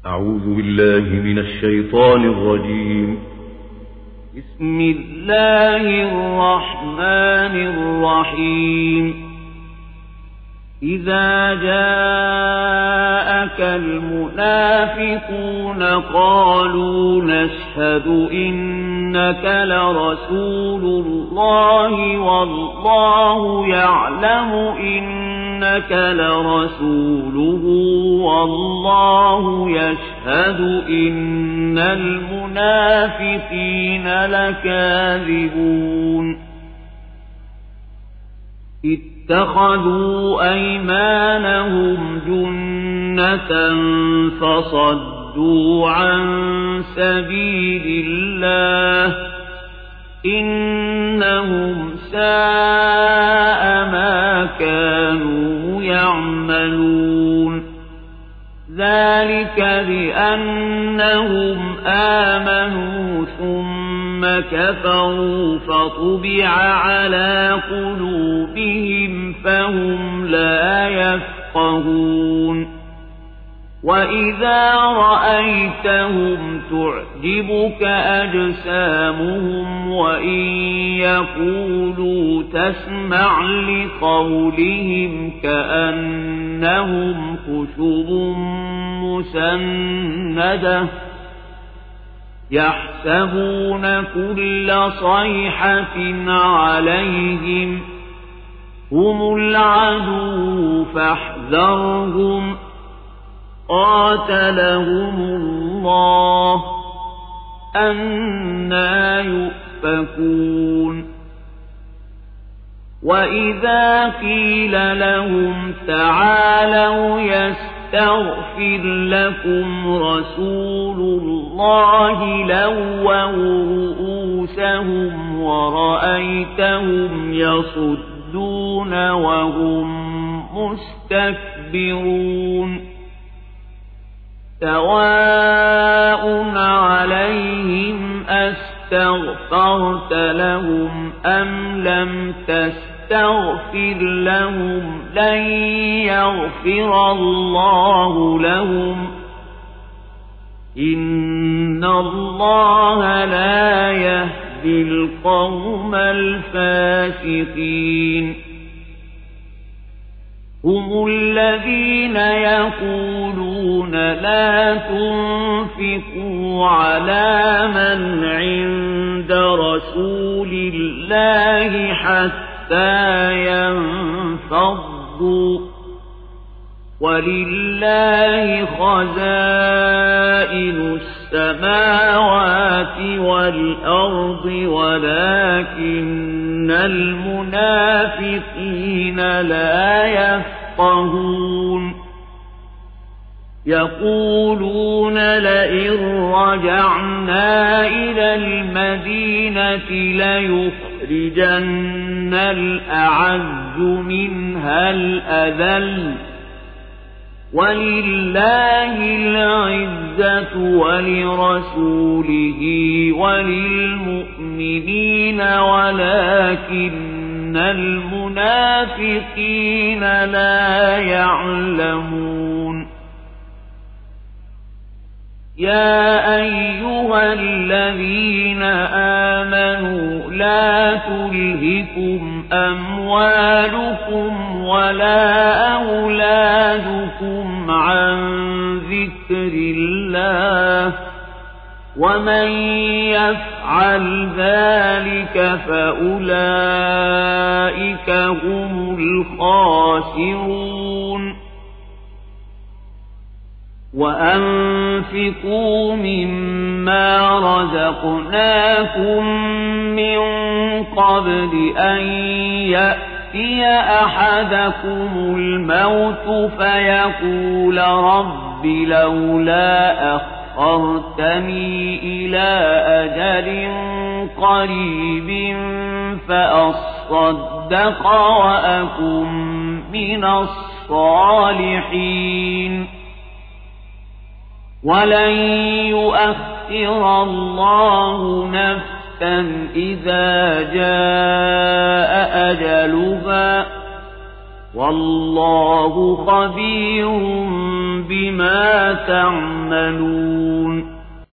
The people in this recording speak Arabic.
أعوذ بالله من الشيطان الرجيم. بسم الله الرحمن الرحيم. إذا جاءك المنافقون قالوا نشهد إنك لرسول الله والله يعلم إنك لرسوله والله يشهد إن المنافقين لكاذبون. اتخذوا أيمانهم جنة فصدوا عن سبيل الله إنهم ساء ما كانوا يعملون. ذلك بأنهم آمنوا ثم كفروا فطبع على قلوبهم فهم لا يفقهون. وإذا رأيتهم تعجبك أجسامهم وإن يقولوا تسمع لقولهم كأنهم خشب مسندة يحسبون كل صيحة عليهم هم العدو فاحذرهم قاتلهم الله أنى يؤفكون. وإذا قيل لهم تعالوا يستغفر لكم رسول الله لووا رؤوسهم ورأيتهم يصدون وهم مستكبرون. سواء عليهم أستغفرت لهم أم لم تستغفر لهم لن يغفر الله لهم إن الله لا يهدي القوم الفاسقين. هم الذين يقولون لا تنفقوا على من عند رسول الله حتى ينفضوا ولله خزائن السماوات والأرض ولكن المنافقين لا يفقهون. يقولون لئن رجعنا إلى المدينة ليخرجن الأعز منها الأذل ولله العزة ولرسوله وللمؤمنين ولكن المنافقين لا يعلمون. يا أيها الذين آمنوا لا تلهكم أموالكم ولا أولادكم عن ذكر الله ومن يفعل ذلك فأولئك هم الخاسرون. وأنفقوا مما رزقناكم من قبل أن يأتي أحدكم الموت فيقول رب لولا أخرتني إلى أجل قريب فأصدق وأكن من الصالحين. ولن يؤخر الله نفسا إذا جاء أجلها والله خبير بما تعملون